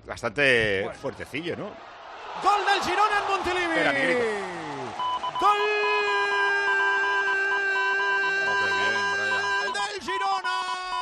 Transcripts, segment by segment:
bastante fuertecillo, ¿no? Gol del Girona en Montilivi. Espera, Miguelito. Gol Bien, Brian. del Girona.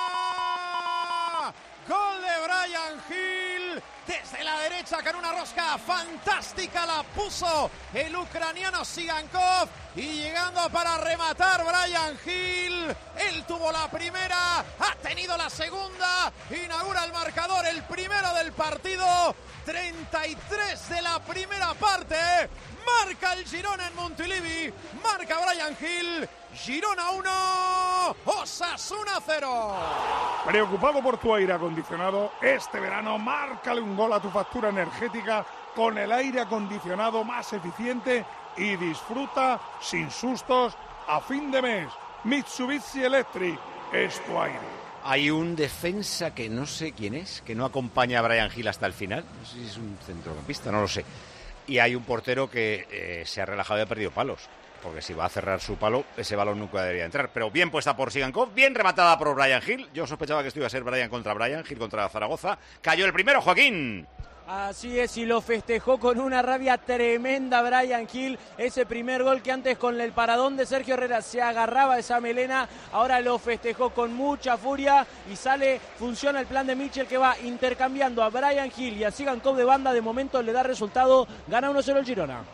Gol de Bryan Gil. Desde la derecha con una rosca fantástica la puso el ucraniano Sigankov. Y llegando para rematar Bryan Gil. Él tuvo la primera, ha tenido la segunda. Inaugura el marcador, el primero del partido. 33 de la primera parte. Marca el Girona en Montilivi. Marca Bryan Gil. Girona 1, Osasuna 0. Preocupado por tu aire acondicionado, este verano márcale un gol a tu factura energética con el aire acondicionado más eficiente y disfruta sin sustos a fin de mes. Mitsubishi Electric es tu aire. Hay un defensa que no sé quién es, que no acompaña a Bryan Gil hasta el final. No sé si es un centrocampista, no lo sé. Y hay un portero que se ha relajado y ha perdido palos. Porque si va a cerrar su palo, ese balón nunca debería entrar. Pero bien puesta por Sigankov, bien rematada por Bryan Gil. Yo sospechaba que esto iba a ser Bryan contra Bryan, Gil contra Zaragoza. Cayó el primero, Joaquín. Así es, y lo festejó con una rabia tremenda Bryan Gil. Ese primer gol que antes con el paradón de Sergio Herrera se agarraba esa melena, ahora lo festejó con mucha furia y funciona el plan de Mitchell que va intercambiando a Bryan Gil y a Sigankov de banda. De momento le da resultado, gana 1-0 el Girona.